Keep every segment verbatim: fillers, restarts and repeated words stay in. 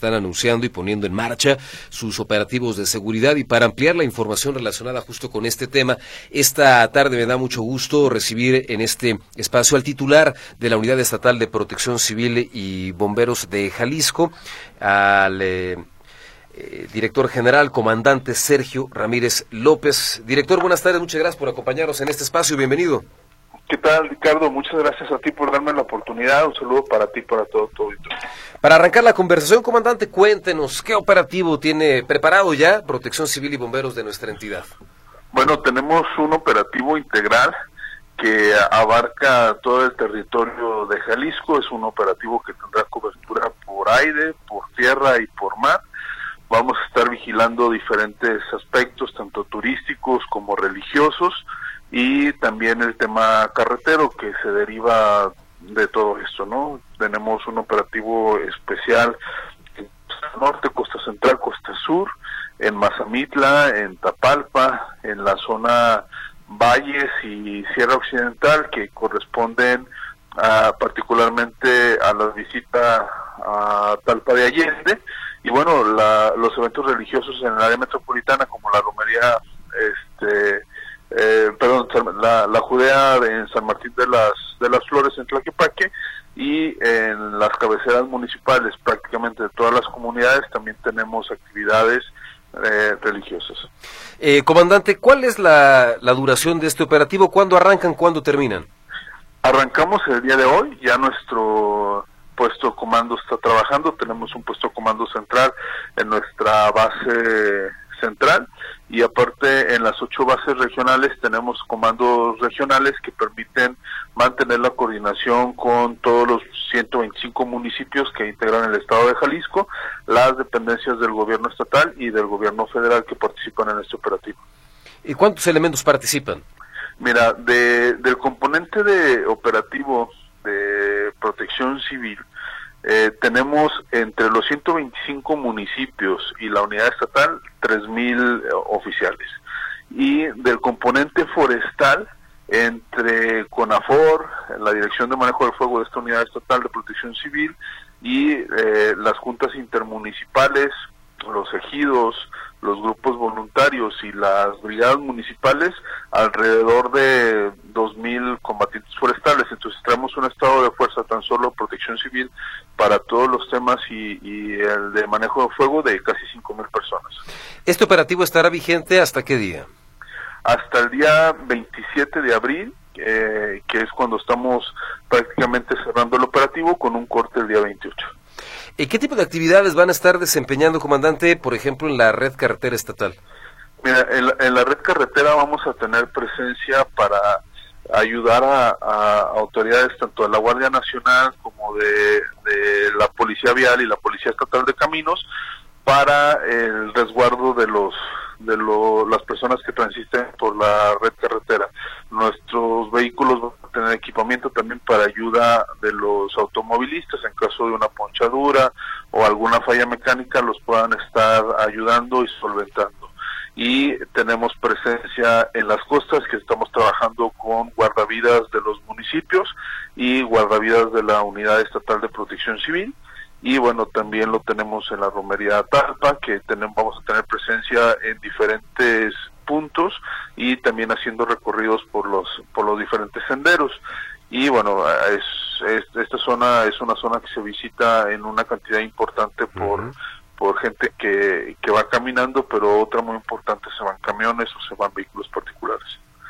están anunciando y poniendo en marcha sus operativos de seguridad. Y para ampliar la información relacionada justo con este tema, esta tarde me da mucho gusto recibir en este espacio al titular de la Unidad Estatal de Protección Civil y Bomberos de Jalisco, al eh, eh, director general, comandante Sergio Ramírez López. Director, buenas tardes, muchas gracias por acompañarnos en este espacio, bienvenido. ¿Qué tal, Ricardo? Muchas gracias a ti por darme la oportunidad. Un saludo para ti y para todo tu auditorio. Para arrancar la conversación, comandante, cuéntenos, ¿qué operativo tiene preparado ya Protección Civil y Bomberos de nuestra entidad? Bueno, tenemos un operativo integral que abarca todo el territorio de Jalisco. Es un operativo que tendrá cobertura por aire, por tierra y por mar. Vamos a estar vigilando diferentes aspectos, tanto turísticos como religiosos, y también el tema carretero que se deriva de todo esto, ¿no? Tenemos un operativo especial en Costa Norte, Costa Central, Costa Sur, en Mazamitla, en Tapalpa, en la zona Valles y Sierra Occidental, que corresponden a, particularmente a la visita a Talpa de Allende, y bueno, la, los eventos religiosos en el área metropolitana, como la romería, este Eh, perdón, la, la Judea en San Martín de las de las Flores en Tlaquepaque, y en las cabeceras municipales prácticamente de todas las comunidades también tenemos actividades eh, religiosas. Eh, comandante, ¿cuál es la, la duración de este operativo? ¿Cuándo arrancan, cuándo terminan? Arrancamos el día de hoy, ya nuestro puesto comando está trabajando, tenemos un puesto comando central en nuestra base central, y aparte en las ocho bases regionales tenemos comandos regionales que permiten mantener la coordinación con todos los ciento veinticinco municipios que integran el estado de Jalisco, las dependencias del gobierno estatal y del gobierno federal que participan en este operativo. ¿Y cuántos elementos participan? Mira, de, del componente de operativo de protección civil, Eh, tenemos entre los ciento veinticinco municipios y la unidad estatal tres mil eh, oficiales, y del componente forestal entre CONAFOR, la Dirección de Manejo del Fuego de esta unidad estatal de protección civil, y eh, las juntas intermunicipales, los ejidos, los grupos voluntarios y las brigadas municipales, alrededor de dos mil combatientes forestales. Entonces traemos un estado de fuerza tan solo protección civil para todos los temas y, y el de manejo de fuego de casi cinco mil personas. ¿Este operativo estará vigente hasta qué día? Hasta el día veintisiete de abril, eh, que es cuando estamos prácticamente cerrando el operativo, con un corte el día veintiocho. ¿Y qué tipo de actividades van a estar desempeñando, comandante, por ejemplo, en la red carretera estatal? Mira, en la, en la red carretera vamos a tener presencia para ayudar a, a autoridades tanto de la Guardia Nacional como de, de la Policía Vial y la Policía Estatal de Caminos para el resguardo de los de lo, las personas que transiten por la red carretera. Nuestros vehículos van a tener equipamiento también para ayuda de los automovilistas en caso de una ponchadura o alguna falla mecánica, los puedan estar ayudando y solventando. Y tenemos presencia en las costas, que estamos trabajando con guardavidas de los municipios y guardavidas de la Unidad Estatal de Protección Civil. Y bueno, también lo tenemos en la romería Talpa, que tenemos, vamos a tener presencia en diferentes puntos y también haciendo recorridos por los por los diferentes senderos. Y bueno, es, es esta zona es una zona que se visita en una cantidad importante por uh-huh. por gente que, que va caminando, pero otra muy importante, se van camiones o se van vehículos particulares.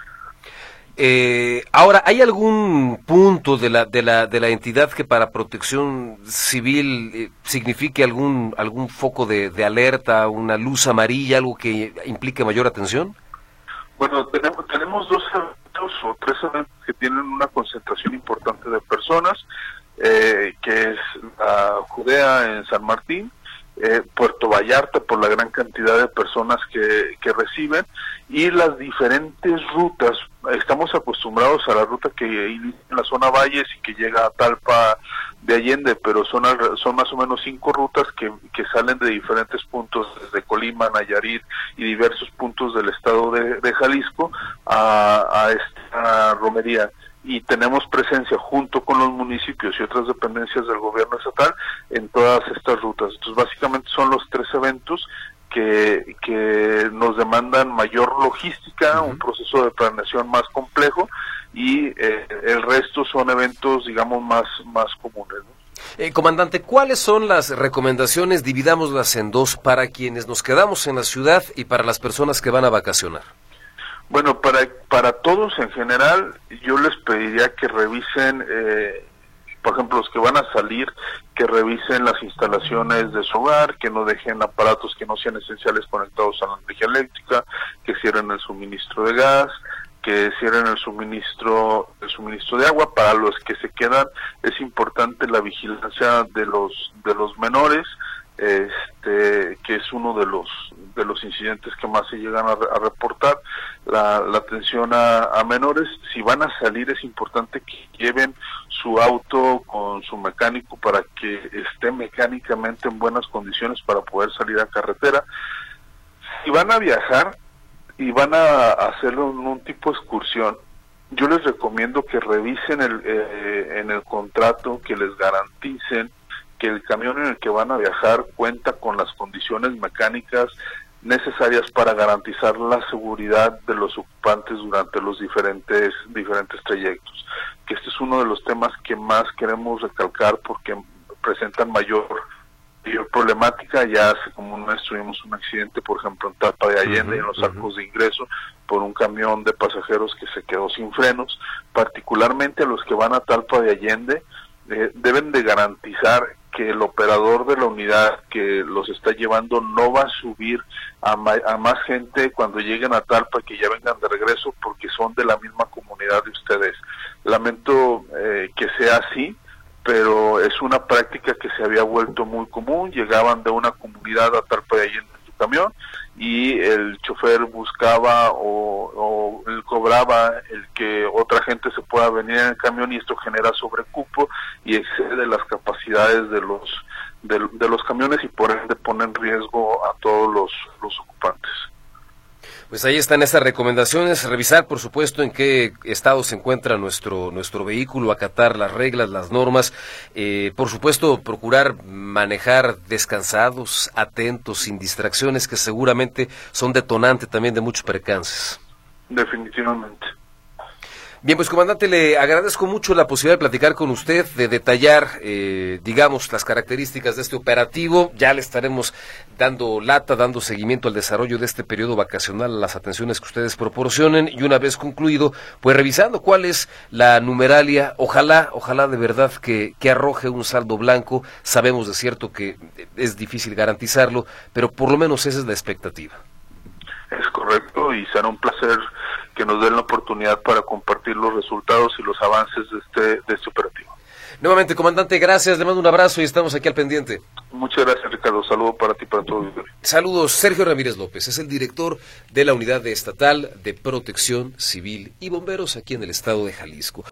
Eh, ahora, ¿hay algún punto de la de la de la entidad que para protección civil eh, signifique algún algún foco de, de alerta, una luz amarilla, algo que implique mayor atención? Bueno, tenemos tenemos dos eventos o tres eventos que tienen una concentración importante de personas, eh, que es la Judea en San Martín, eh, Puerto Vallarta por la gran cantidad de personas que, que reciben, y las diferentes rutas. Estamos acostumbrados a la ruta que inicia en la zona Valles y que llega a Talpa de Allende, pero son, son más o menos cinco rutas que, que salen de diferentes puntos, desde Colima, Nayarit y diversos puntos del estado de, de Jalisco a, a esta romería. y tenemos presencia junto con los municipios y otras dependencias del gobierno estatal en todas estas rutas. Entonces, básicamente son los tres eventos que, que nos demandan mayor logística, uh-huh. un proceso de planeación más complejo, y eh, el resto son eventos, digamos, más, más comunes, ¿no? Eh, comandante, ¿cuáles son las recomendaciones? Dividámoslas en dos, para quienes nos quedamos en la ciudad y para las personas que van a vacacionar. Bueno, para, para todos en general, yo les pediría que revisen, eh, por ejemplo, los que van a salir, que revisen las instalaciones de su hogar, que no dejen aparatos que no sean esenciales conectados a la energía eléctrica, que cierren el suministro de gas, que cierren el suministro el suministro de agua. Para los que se quedan es importante la vigilancia de los de los menores, este que es uno de los de los incidentes que más se llegan a, a reportar, la, la atención a, a menores. Si van a salir es importante que lleven su auto con su mecánico para que esté mecánicamente en buenas condiciones para poder salir a carretera. Si van a viajar y van a hacerlo en un tipo de excursión, yo les recomiendo que revisen el, eh, en el contrato, que les garanticen que el camión en el que van a viajar cuenta con las condiciones mecánicas necesarias para garantizar la seguridad de los ocupantes durante los diferentes diferentes trayectos. Que este es uno de los temas que más queremos recalcar porque presentan mayor mayor problemática. Ya hace como un mes tuvimos un accidente, por ejemplo, en Talpa de Allende, uh-huh, en los uh-huh. arcos de ingreso, por un camión de pasajeros que se quedó sin frenos. Particularmente a los que van a Talpa de Allende, eh, deben de garantizar que el operador de la unidad que los está llevando no va a subir a, ma a más gente cuando lleguen a Talpa, que ya vengan de regreso, porque son de la misma comunidad de ustedes. Lamento eh, que sea así, pero es una práctica que se había vuelto muy común. Llegaban de una comunidad a Talpa de Allende en su camión y el chofer buscaba o, o él cobraba el que otra gente se pueda venir en el camión, y esto genera sobrecupo y excede las capacidades de los de, de los camiones, y por ende pone en riesgo a todos los, los ocupantes. Pues ahí están estas recomendaciones, revisar por supuesto en qué estado se encuentra nuestro nuestro vehículo, acatar las reglas, las normas, eh, por supuesto procurar manejar descansados, atentos, sin distracciones, que seguramente son detonantes también de muchos percances. Definitivamente. Bien, pues comandante, le agradezco mucho la posibilidad de platicar con usted, de detallar, eh, digamos, las características de este operativo. Ya le estaremos dando lata, dando seguimiento al desarrollo de este periodo vacacional, a las atenciones que ustedes proporcionen, y una vez concluido, pues revisando cuál es la numeralia. Ojalá, ojalá de verdad que, que arroje un saldo blanco. Sabemos de cierto que es difícil garantizarlo, pero por lo menos esa es la expectativa. Es correcto, y será un placer que nos den la oportunidad para compartir los resultados y los avances de este, de este operativo. Nuevamente, comandante, gracias, le mando un abrazo y estamos aquí al pendiente. Muchas gracias, Ricardo. Saludos para ti y para todos. Saludos. Sergio Ramírez López es el director de la Unidad Estatal de Protección Civil y Bomberos aquí en el estado de Jalisco.